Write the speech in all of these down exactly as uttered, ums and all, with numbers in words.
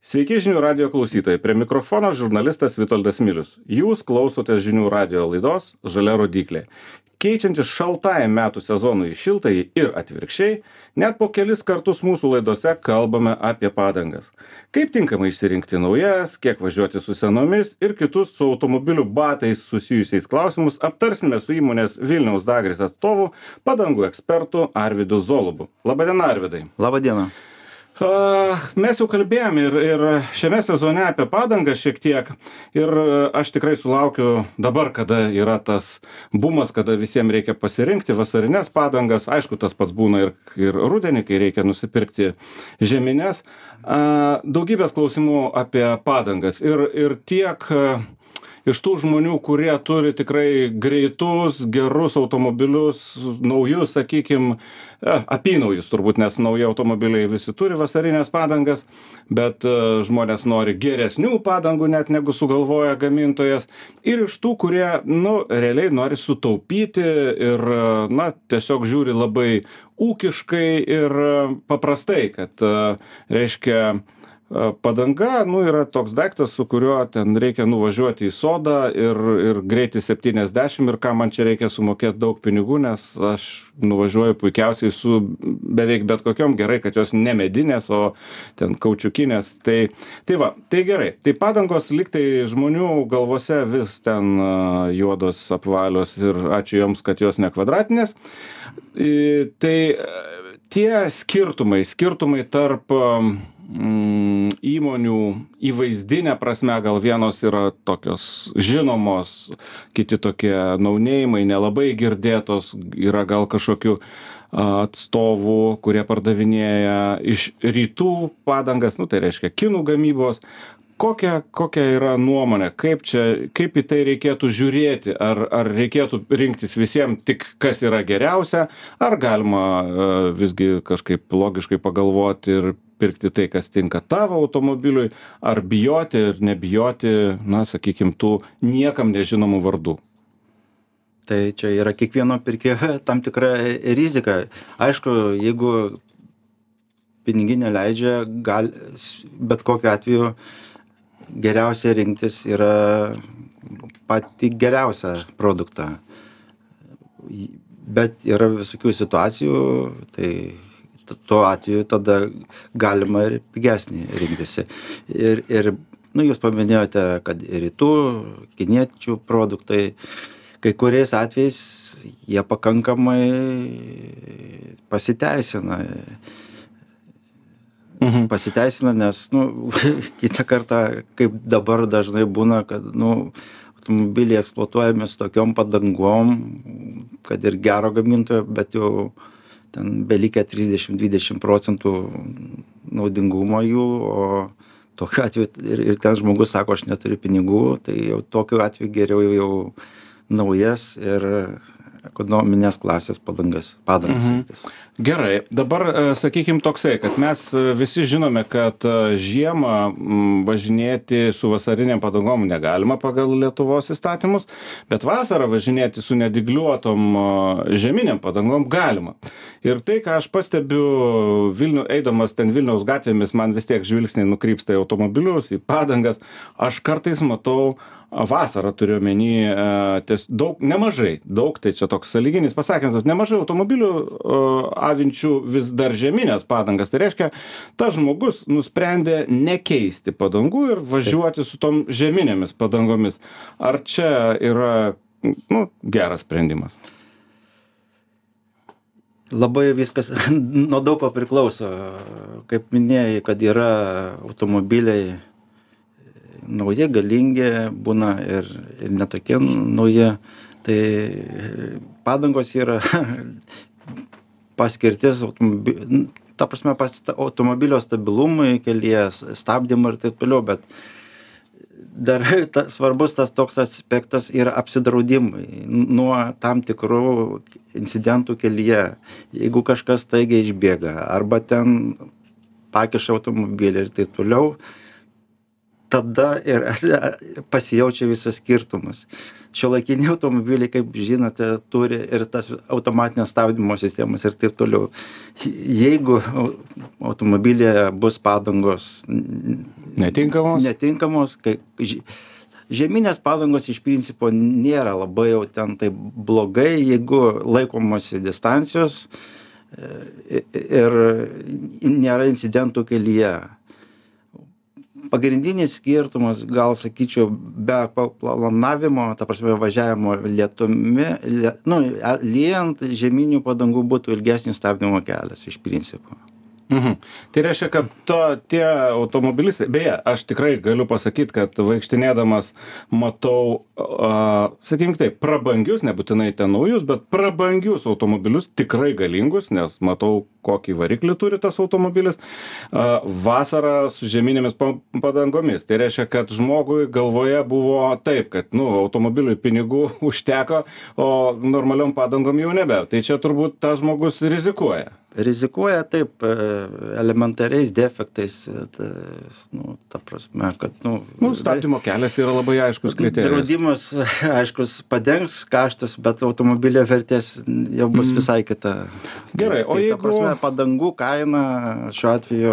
Sveiki žinių radio klausytojai. Prie mikrofono žurnalistas Vitoldas Milius. Jūs klausotės žinių radio laidos Žalia rodyklė. Keičiantis šaltajam metų sezonui į šiltąjį ir atvirkščiai, net po kelis kartus mūsų laidose kalbame apie padangas. Kaip tinkamai išsirinkti naujas, kiek važiuoti su senomis ir kitus su automobilių batais susijusiais klausimus aptarsime su įmonės Vilniaus Dagris atstovu, padangų ekspertu Arvydu Zolubu. Labadiena, Arvydai. Labadiena. Mes jau kalbėjome ir, ir šiame sezone apie padangas šiek tiek ir aš tikrai sulaukiu dabar, kada yra tas bumas, kada visiems reikia pasirinkti vasarines padangas. Aišku, tas pats būna ir, ir rudenį, kai reikia nusipirkti žiemines. Daugybės klausimų apie padangas ir, ir tiek iš tų žmonių, kurie turi tikrai greitus, gerus automobilius, naujus, sakykim, apynaujus turbūt, nes nauji automobiliai visi turi vasarinės padangas, bet žmonės nori geresnių padangų net negu sugalvoja gamintojas. Ir iš tų, kurie, nu, realiai nori sutaupyti ir, na, tiesiog žiūri labai ūkiškai ir paprastai, kad, reiškia, padanga, nu, yra toks daiktas, su kuriuo ten reikia nuvažiuoti į sodą ir, ir greitis septyniasdešimt ir ką man čia reikia sumokėti daug pinigų, nes aš nuvažiuoju puikiausiai su beveik bet kokiom, gerai, kad jos ne medinės, o ten kaučiukinės. Tai, tai va, tai gerai. Tai padangos liktai žmonių galvose vis ten juodos, apvalios ir ačiū joms, kad jos ne kvadratinės. Tai tie skirtumai, skirtumai tarp įmonių įvaizdinė prasme, gal vienos yra tokios žinomos, kiti tokie naunėjimai, nelabai girdėtos, yra gal kažkokių atstovų, kurie pardavinėja iš rytų padangas, nu tai reiškia kinų gamybos. Kokia, kokia yra nuomonė, kaip čia, kaip į tai reikėtų žiūrėti, ar, ar reikėtų rinktis visiems tik kas yra geriausia, ar galima uh, visgi kažkaip logiškai pagalvoti ir pirkti tai, kas tinka tavo automobiliui, ar bijoti ir nebijoti, na, sakykim, tų niekam nežinomų vardų. Tai čia yra kiekvieno pirkėjo tam tikra rizika. Aišku, jeigu piniginė leidžia, gal, bet kokiu atveju geriausia rinktis yra pati geriausią produktą. Bet yra visokių situacijų, tai tuo atveju tada galima ir pigesnį rinktis. Ir, ir nu, jūs paminėjote, kad ir rytų, kiniečių produktai, kai kuriais atvejais jie pakankamai pasiteisina. Mhm. Pasiteisina, nes, nu, kitą kartą, kaip dabar dažnai būna, kad, nu, automobiliai eksploatuojami su tokiom padangom, kad ir gero gamintojo, bet jau ten belikę trisdešimt dvidešimt procentų naudingumo jų, o tokiu atveju ir, ir ten žmogus sako, aš neturiu pinigų, tai jau tokiu atveju geriau jau naujas ir ekonominės klasės padangas. padangas. Mhm. Gerai, dabar sakykim toksai, kad mes visi žinome, kad žiemą važinėti su vasarinėm padangom negalima pagal Lietuvos įstatymus, bet vasarą važinėti su nedygliuotom žeminiam padangom galima. Ir tai, ką aš pastebiu Vilnių, eidamas ten Vilniaus gatvėmis, man vis tiek žvilgsniai nukrypsta į automobilius, į padangas, aš kartais matau vasarą turiu omeny, ties, daug, nemažai, daug, tai čia toks sąlyginis pasakymas, nemažai automobilių avinčių vis dar žeminės padangas. Tai reiškia, tas žmogus nusprendė nekeisti padangų ir važiuoti su tom žeminėmis padangomis. Ar čia yra, nu, geras sprendimas? Labai viskas nuo daug ko priklauso. Kaip minėjai, kad yra automobiliai nauji, galingi, būna ir, ir netokie nauji. Tai padangos yra paskirtis automobilio, ta prasme, pas, automobilio stabilumui, kelyje stabdymui ir taip toliau, bet dar ta, svarbus tas toks aspektas yra apsidraudimai nuo tam tikrų incidentų kelyje. Jeigu kažkas staigiai išbėga arba ten pakiša automobilį ir taip toliau, tada ir pasijaučia visas skirtumas. Šiuolaikiniai automobiliai, kaip žinote, turi ir tas automatinės stabdymo sistemas ir taip toliau. Jeigu automobilyje bus padangos Netinkamos? netinkamos, kai žeminės padangos iš principo nėra labai jau ten taip blogai, jeigu laikomasi distancijos ir nėra incidentų kelyje. Pagrindinis skirtumas, gal sakyčiau, be planavimo, ta prasme važiavimo lietumi, lie, nu, lyjant žeminių padangų būtų ilgesnis stabdymo kelias iš principo. Mhm. Tai reiškia, kad to, tie automobilistai, beje, aš tikrai galiu pasakyti, kad vaikštinėdamas matau, uh, sakykim taip, prabangius, nebūtinai ten naujus, bet prabangius automobilius, tikrai galingus, nes matau, kokį variklį turi tas automobilis, uh, vasarą su žeminėmis padangomis. Tai reiškia, kad žmogui galvoje buvo taip, kad, nu, automobiliui pinigų užteko, o normaliom padangom jau nebe. Tai čia turbūt tas žmogus rizikuoja. Rizikuoja taip elementariais defektais, ta, nu, ta prasme, kad, nu... Nu, stabdymo kelias yra labai aiškus kriterijus. Draudimas, aiškus, padengs kaštus, bet automobilio vertės jau bus visai kita. Gerai, o tai, jeigu... Ta prasme, padangų kaina šiuo atveju...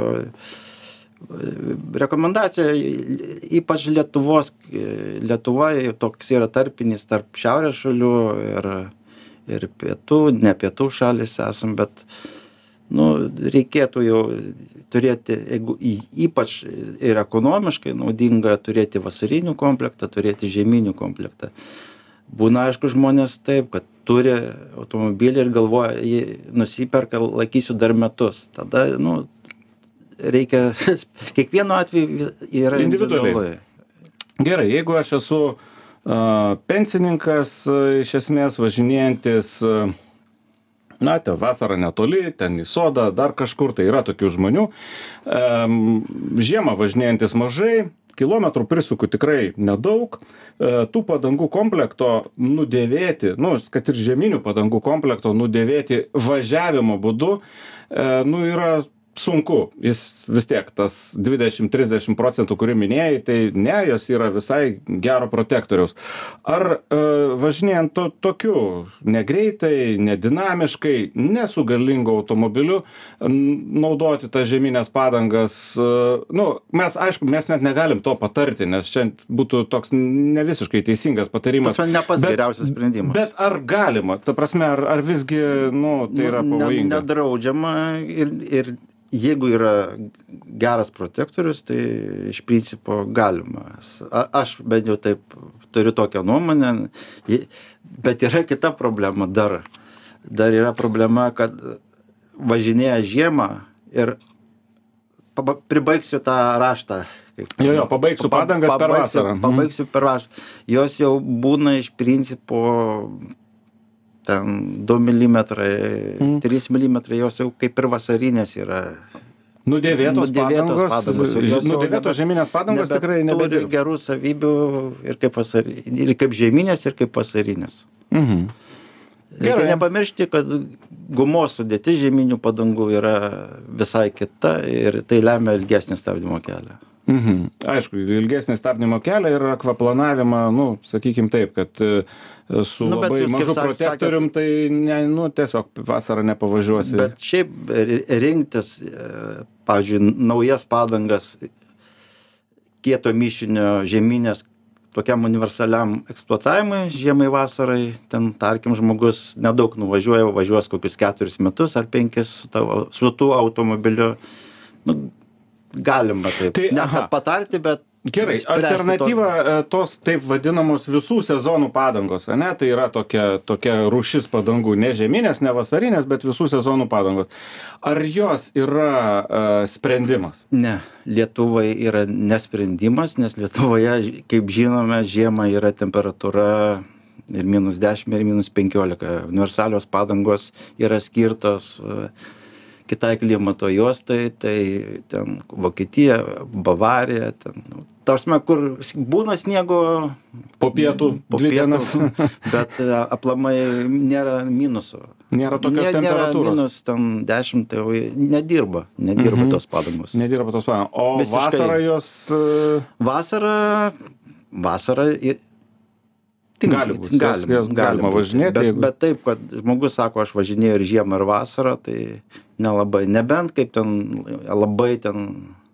Rekomendacija, ypač Lietuvos, Lietuvoje toks yra tarpinis tarp šiaurės šalių ir, ir pietų, ne pietų šalis esam, bet nu, reikėtų jau turėti, jeigu ypač ir ekonomiškai naudinga turėti vasarinių komplektą, turėti žieminių komplektą. Būna, aišku, žmonės taip, kad turi automobilį ir galvoja, jį nusiperka, laikysiu dar metus. Tada, nu, reikia, kiekvienu atveju yra individualiai. Gerai, jeigu aš esu uh, pensininkas, uh, iš esmės važinėjantis, uh, na, ten vasarą netoli, ten į sodą, dar kažkur, tai yra tokių žmonių. Um, žiemą važinėjantis mažai, kilometrų prisuku tikrai nedaug, uh, tų padangų komplekto nudėvėti, nu, kad ir žieminių padangų komplekto nudėvėti važiavimo būdu, uh, nu, yra sunku. Jis vis tiek tas dvidešimt trisdešimt procentų, kurį minėjai, tai ne, jos yra visai gero protektoriaus. Ar e, važinėjant to, tokiu negreitai, nedinamiškai, nesu galingu automobiliu, naudoti tas žeminės padangas, e, nu, mes, aišku, mes net negalim to patarti, nes čia būtų toks ne visiškai teisingas patarimas. Tas ne pats bet, geriausias sprendimas. Bet ar galima? Ta prasme, ar, ar visgi, nu, tai yra pavojinga? Nedraudžiama ir, ir jeigu yra geras protektorius, tai iš principo galima. A, aš bent jau taip turiu tokią nuomonę, bet yra kita problema dar. Dar yra problema, kad važinėja žiemą ir pribaigsiu tą raštą. Kaip, jo, jo, pabaigsiu padangas pabaigsiu, per vasarą. Pabaigsiu per vasarą. Jos jau būna iš principo ten du milimetrai, mm. trys milimetrai, jos jau kaip ir vasarinės yra. Nudėvėtos, nudėvėtos padangos, padangos. Nudėvėtos žeminės padangos tikrai nebedirbs. Turi gerų savybių ir kaip, vasari, ir kaip žeminės, ir kaip vasarinės. Mhm. Reikia nepamiršti, kad gumos sudėtis žeminių padangų yra visai kita ir tai lemia ilgesnį stabdymo kelią. Mhm. Aišku, ilgesnį stabdymo kelią ir akvaplanavimą, nu, sakykim taip, kad su nu, labai jūs, mažu protektorium, sakėt, tai ne, nu, tiesiog vasarą nepavažiuosi. Bet šiaip rinktis, pavyzdžiui, naujas padangas, kieto mišinio žeminės, tokiam universaliam eksploatavimui, žiemai vasarai, ten, tarkim, žmogus nedaug nuvažiuoja, važiuos kokius keturis metus ar penkis su, tavo, su tuo automobiliu. Nu, galima taip. Tai, ne kad patarti, bet gerai, alternatyva to... tos taip vadinamos visų sezonų padangos, ne? Tai yra tokia, tokia rūšis padangų, ne žeminės, ne vasarinės, bet visų sezonų padangos. Ar jos yra uh, sprendimas? Ne, Lietuvai yra nesprendimas, nes Lietuvoje, kaip žinome, žiemą yra temperatūra ir minus dešimt, ir minus penkiolika. Universalios padangos yra skirtos uh, kitai klimato juostai, tai ten Vokietija, Bavarija, ten, nu, Tarsime, kur būna sniego po pietų, po dvi pietų, dienas. bet aplamai nėra minuso. Nėra tokios Nė- temperatūros. Nėra minus ten dešimt, tai jau nedirba, nedirba Mhm. tos padangos. Nedirba tos padangos. O Visiškai. vasarą jos e, Vasara, vasara ir tinka- Gali būt, jos- galim- jos galima būt. važinėti, Bet, jeigu- bet taip, kad žmogus sako, aš važinėjau ir žiemą, ir vasarą, tai nelabai. Nebent kaip ten labai ten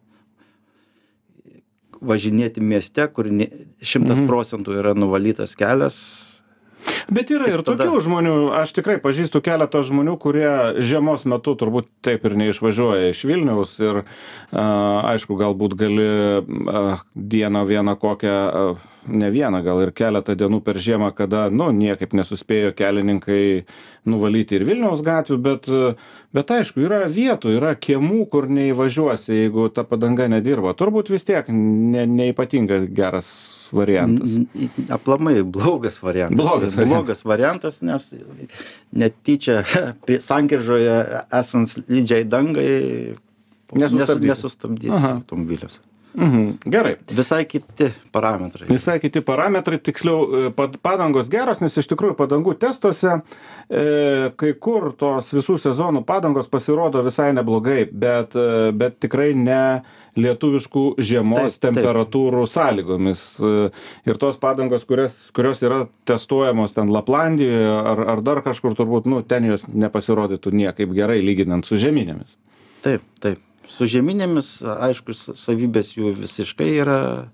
važinėti mieste, kur ne- šimtas Mhm. procentų yra nuvalytas kelias. Bet yra Tik ir tada- tokių žmonių, aš tikrai pažįstu keletą žmonių, kurie žiemos metu turbūt taip ir neišvažiuoja iš Vilniaus ir a, aišku, galbūt gali a, dieną vieną kokią, a, ne vieną, gal ir keletą dienų per žiemą, kada, nu, niekaip nesuspėjo kelininkai nuvalyti ir Vilniaus gatvių, bet, bet aišku, yra vietų, yra kiemų, kur neįvažiuosi, jeigu ta padanga nedirba. Turbūt vis tiek ne, neipatinga geras variantas. N- n- Aplamai blogas variantas. Blogas variantas. blogas variantas, nes netyčia prie sankiržoje esant slidžiai dangai Nesustabdysi. nesustabdys Aha. automobilius. Mhm, gerai. Visai kiti parametrai. Visai kiti parametrai, tiksliau, e, pad- padangos geros, nes iš tikrųjų padangų testuose e, kai kur tos visų sezonų padangos pasirodo visai neblogai, bet, e, bet tikrai ne lietuviškų žiemos Taip, taip. temperatūrų sąlygomis. E, Ir tos padangos, kurias, kurios yra testuojamos ten Laplandijoje ar, ar dar kažkur, turbūt, nu, ten jos nepasirodytų niekaip gerai lyginant su žeminėmis. Taip, taip. Su žeminėmis, aišku, s- savybės jų visiškai yra,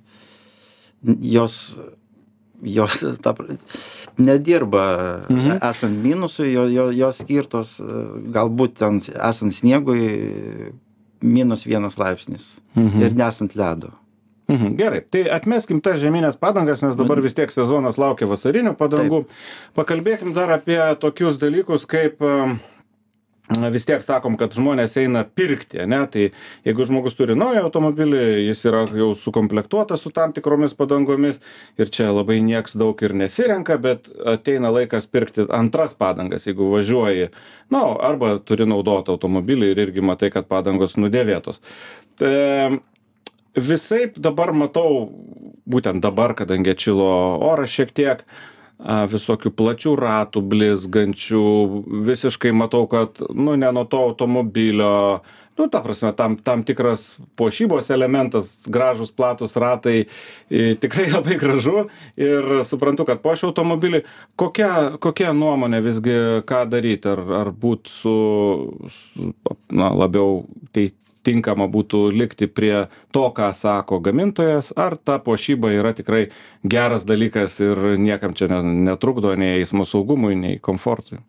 jos, jos ta, pr- nedirba Mhm. esant minusui, jo, jo, jos skirtos, e, galbūt ten esant sniegui minus vienas laipsnis Mhm. ir nesant ledo. Mhm, gerai, tai atmeskim tas žeminės padangas, nes dabar vis tiek sezonas laukia vasarinių padangų. Pakalbėkim dar apie tokius dalykus, kaip em, vis tiek sakom, kad žmonės eina pirkti, ne? Tai jeigu žmogus turi naują automobilį, jis yra jau sukomplektuotas su tam tikromis padangomis ir čia labai nieks daug ir nesirenka, bet ateina laikas pirkti antras padangas, jeigu važiuoji, nu, arba turi naudotą automobilį ir irgi matai, kad padangos nudėvėtos. Tai visaip dabar matau, būtent dabar, kadangi atšilo oras šiek tiek, a, visokių plačių ratų blizgančių, visiškai matau, kad, nu, ne nuo to automobilio, nu, ta prasme, tam, tam tikras puošybos elementas, gražus platus ratai, i, tikrai labai gražu ir suprantu, kad puošia automobilį. Kokia, kokia nuomonė visgi, ką daryti, ar, ar būt su, su, na, labiau tei, tinkama būtų likti prie to, ką sako gamintojas, ar ta puošyba yra tikrai geras dalykas ir niekam čia ne- netrukdo nei eismo saugumui, nei komfortui.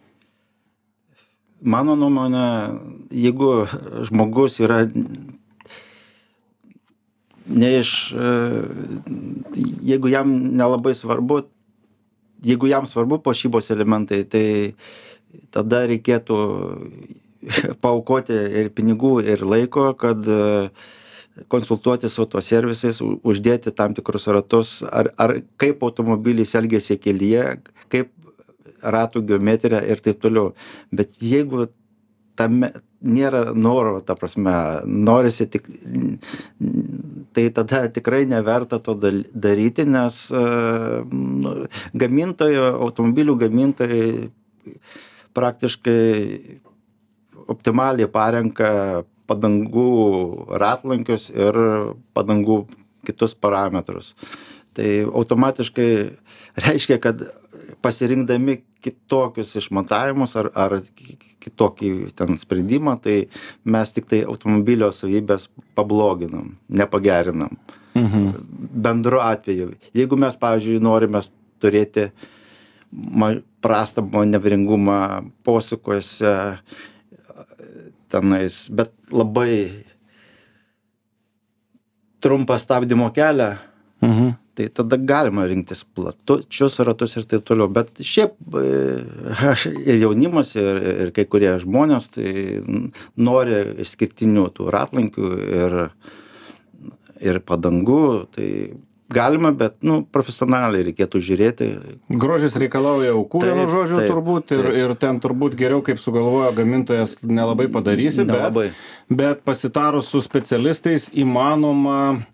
Mano nuomonė, jeigu žmogus yra ne iš, e, jeigu jam nelabai svarbu, jeigu jam svarbu puošybos elementai, tai tada reikėtų paaukoti ir pinigų, ir laiko, kad e, konsultuoti su tuo servisais, u- uždėti tam tikrus ratus, ar, ar kaip automobilis elgėsi kelyje, kaip ratų geometrija ir taip toliau. Bet jeigu tame nėra noro, ta prasme, norisi tik, tai tada tikrai neverta to dal- daryti, nes e, nu, gamintojo, automobilių gamintojai praktiškai optimaliai parenka padangų ratlankius ir padangų kitus parametrus. Tai automatiškai reiškia, kad pasirinkdami kitokius išmatavimus ar, ar kitokį ten sprendimą, tai mes tik tai automobilio savybės pabloginam, nepagerinam. Mhm. Bendru atveju. Jeigu mes, pavyzdžiui, norime turėti ma- prastą manevringumą posūkiuose, tenais, bet labai trumpą stabdymo kelią, Mhm. tai tada galima rinktis plačius ratus ir taip toliau. Bet šiaip e, aš ir jaunimas, ir, ir kai kurie žmonės tai nori išskirtinių tų ratlankių ir, ir padangų. Tai galima, bet nu, profesionaliai reikėtų žiūrėti. Grožis reikalauja aukų, Taip, vienu žodžiu, taip, turbūt, ir, taip. ir ten turbūt geriau, kaip sugalvojo gamintojas, nelabai padarysi, bet, Nelabai. bet pasitarus su specialistais įmanoma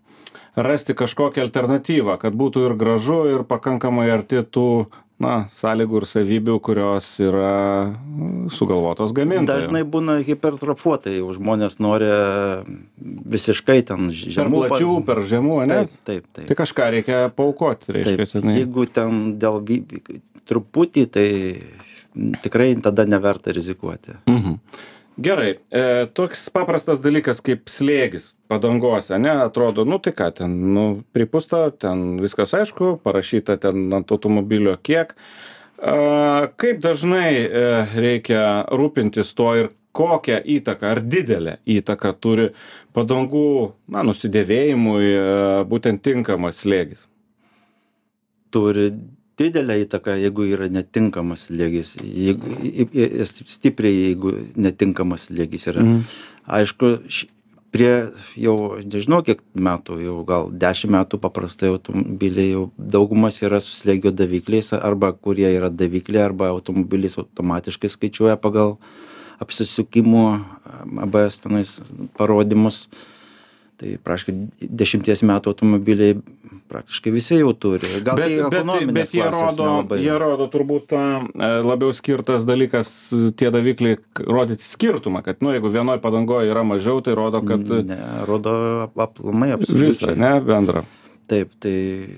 rasti kažkokią alternatyvą, kad būtų ir gražu, ir pakankamai arti tų, na, sąlygų ir savybių, kurios yra sugalvotos gamintojų. Dažnai būna hipertrofuotai, jau žmonės nori visiškai ten žemų. Per plačių, per žemų, ne? Taip, taip, taip. Tai kažką reikia paaukoti, reiškia. Taip, jeigu ten dėl truputį, tai tikrai tada neverta rizikuoti. Mhm. Gerai, e, toks paprastas dalykas kaip slėgis padangose, ne, atrodo, nu tai ką ten, nu, pripusta, ten viskas aišku, parašyta ten ant automobilio kiek. E, kaip dažnai e, reikia rūpintis tuo ir kokią įtaką, ar didelę įtaką turi padangų, na, nusidėvėjimui e, būtent tinkamas slėgis? Turi didelę įtaką, jeigu yra netinkamas slėgis, jeigu, stipriai, jeigu netinkamas slėgis yra. Mm. Aišku, prie jau, nežinau kiek metų, jau gal dešimt metų paprastai automobiliai jau daugumas yra su slėgio davikliais, arba kurie yra davikliai, arba automobilis automatiškai skaičiuoja pagal apsisukimų A B S tenais parodymus. Tai praktiškai dešimties metų automobiliai praktiškai visi jau turi. Gal bet, tai ekonominės bet, bet jie rodo, nelabai. Jie rodo turbūt labiau skirtas dalykas, tie davikliai rodyti skirtumą, kad, nu, jeigu vienoj padangoje yra mažiau, tai rodo, kad... Ne, rodo aplamai absoliučiai. Visą, ne, bendrą. Taip, tai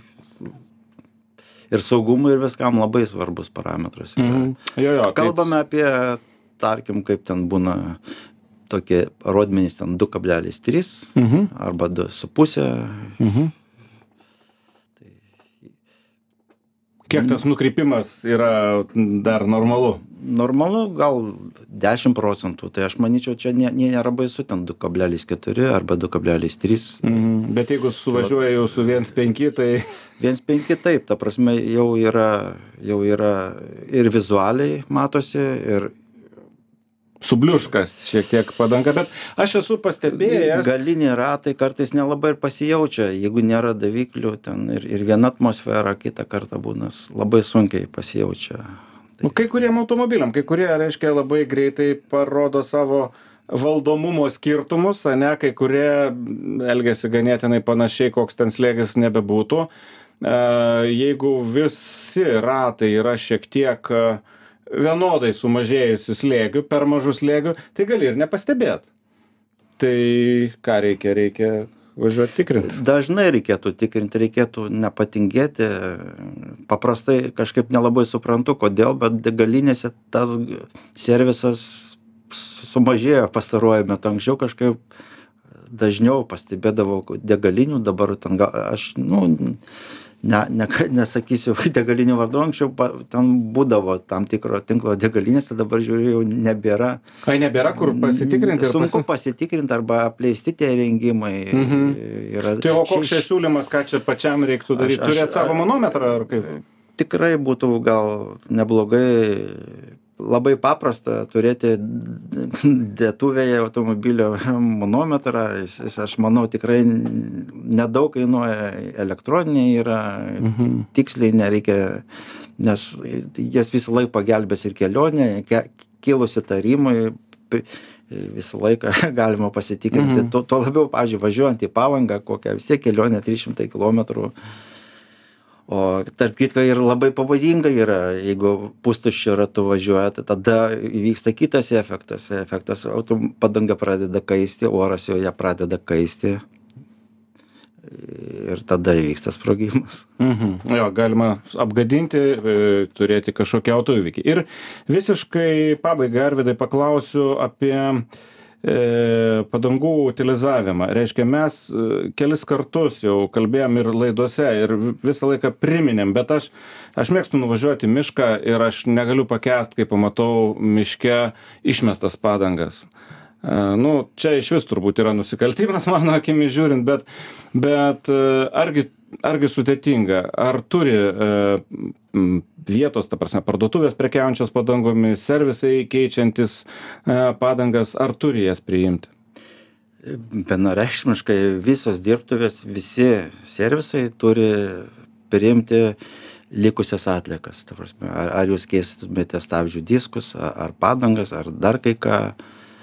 ir saugumui ir viskam labai svarbus parametras. Mm. Jo, jo, kalbame apie, tarkim, kaip ten būna tokie rodmenys ten du kablelis trys mhm. arba du su pusė. Mhm. Tai... Kiek tas nukrypimas yra dar normalu? Normalu gal dešimt procentų, tai aš manyčiau, čia nė, nėra baisu, ten du kablelis keturi arba du kablelis trys. Mhm. Bet jeigu suvažiuoja jau su viens penki, tai... viens penki taip, ta prasme jau yra, jau yra ir vizualiai matosi, ir subliuškas šiek tiek padanga, bet aš esu pastebėjęs. Galiniai ratai kartais nelabai ir pasijaučia, jeigu nėra daviklių, ten ir, ir viena atmosfera, kitą kartą būna labai sunkiai pasijaučia. Tai... Kai kuriem automobiliam, kai kurie, reiškia, labai greitai parodo savo valdomumo skirtumus, ne, kai kurie elgiasi ganėtinai panašiai, koks ten slėgis nebebūtų. Jeigu visi ratai yra šiek tiek vienodai sumažėjusių slėgių, per mažų slėgių, tai gali ir nepastebėt. Tai ką reikia? Reikia važiuoti tikrinti. Dažnai reikėtų tikrinti, reikėtų nepatingėti. Paprastai kažkaip nelabai suprantu, kodėl, bet degalinėse tas servisas sumažėjo pastaruoju metu. Anksčiau kažkaip dažniau pastebėdavau degalinių, dabar ten gal, aš, nu... Ne, ne, nesakysiu degalinių vardu, anksčiau ten būdavo tam tikro tinklo degalinėse, dabar žiūriu, jau nebėra. Ai, nebėra kur pasitikrinti? Sunku pasi... pasitikrinti arba apleisti tie įrengimai. Mhm. Yra... Tai o koks čia siūlymas, ką čia pačiam reiktų daryti? Turėti savo manometrą ar kaip? Tikrai būtų gal neblogai, labai paprasta turėti dėtuvėje automobilio manometrą. Jis, jis, aš manau, tikrai nedaug kainuoja, elektroniniai yra, mhm. tiksliai nereikia, nes jas visą laiką pagelbės ir kelionė, ke, kilus įtarimui, visą laiką galima pasitikrinti. Mhm. Tuo, tuo labiau, pavyzdžiui, važiuojant į Palangą, kokią vis tiek kelionė trys šimtai kilometrų. O tarp kitko ir labai pavojinga yra, jeigu pustuščiu ratu važiuoja, tai tada įvyksta kitas efektas. Efektas, padanga pradeda kaisti, oras joje pradeda kaisti ir tada įvyksta sprogimas. Mhm. Jo, galima apgadinti, turėti kažkokį autoįvykį. Ir visiškai pabaigai, Arvydai, paklausiu apie padangų utilizavimą. Reiškia, mes kelis kartus jau kalbėjom ir laidose ir visą laiką priminėm, bet aš, aš mėgstu nuvažiuoti į mišką ir aš negaliu pakęst, kai pamatau miške išmestas padangas. Nu, čia iš vis turbūt yra nusikaltimas, mano akimis žiūrint, bet, bet argi, argi sudėtinga, ar turi vietos, ta prasme, parduotuvės prekiaujančios padangomis, servisai keičiantis padangas, ar turi jas priimti? Vienareikšmiškai visos dirbtuvės, visi servisai turi priimti likusias atliekas. Ta prasme, ar, ar jūs keistumėte stabdžių diskus, ar padangas, ar dar kai ką.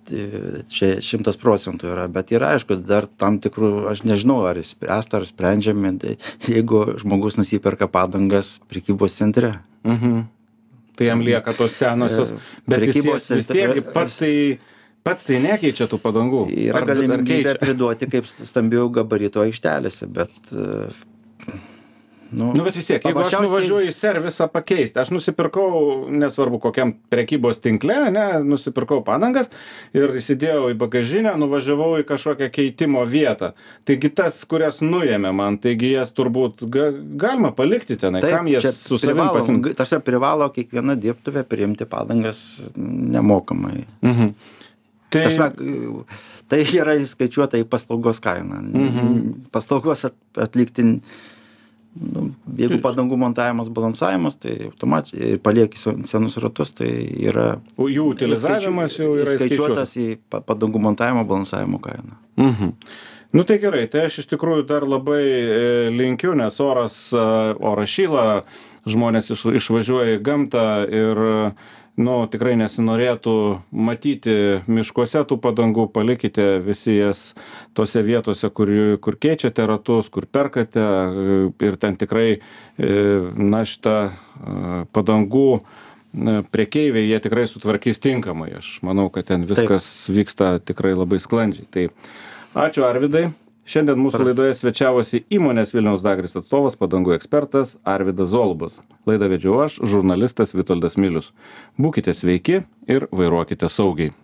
čia šimtas procentų yra, bet yra, aišku, dar tam tikrų, aš nežinau, ar spręsta, ar sprendžiami, tai jeigu žmogus nusiperka padangas prekybos centre. Mhm. Tai jam lieka tos senosios, bet vis, vis tiek pats tai, pats tai nekeičia tų padangų. Yra galimybė priduoti kaip stambių gabarito aikštelėse, bet... Nu, nu, bet vis tiek, jeigu aš nuvažiuoju į servisą pakeisti, aš nusipirkau, nesvarbu kokiam prekybos tinkle, ne, nusipirkau padangas ir įsidėjau į bagažinę, nuvažiavau į kažkokią keitimo vietą. Taigi tas, kurias nuėmė man, taigi jas turbūt ga, galima palikti tenai, taip, kam jas su savim pasimti. Tarsi privalo kiekviena dirbtuvė priimti padangas nemokamai. Mhm. Tai... Tarsi, tai yra įskaičiuota į paslaugos kainą. Mhm. Paslaugos atlikti... Nu, jeigu padangų montavimas, balansavimas, tai automatiškai ir palieki senus ratus, tai yra... O jų utilizavimas jau yra įskaičiuotas į padangų montavimo, balansavimo kainą. Mhm. Nu tai gerai, tai aš iš tikrųjų dar labai linkiu, nes oras, oras šyla, žmonės iš, išvažiuoja į gamtą ir nu, tikrai nesinorėtų matyti miškuose tų padangų, palikite visi jas tose vietose, kur, kur keičiate ratus, kur perkate ir ten tikrai, na, šitą padangų prekeiviai, jie tikrai sutvarkys tinkamai. Aš manau, kad ten viskas Taip. Vyksta tikrai labai sklandžiai. Tai ačiū Arvydai. Šiandien mūsų laidoje svečiavosi įmonės Vilniaus Dagris atstovas, padangų ekspertas Arvydas Zolbas. Laidą vedžiau aš, žurnalistas Vitoldas Milius. Būkite sveiki ir vairuokite saugiai.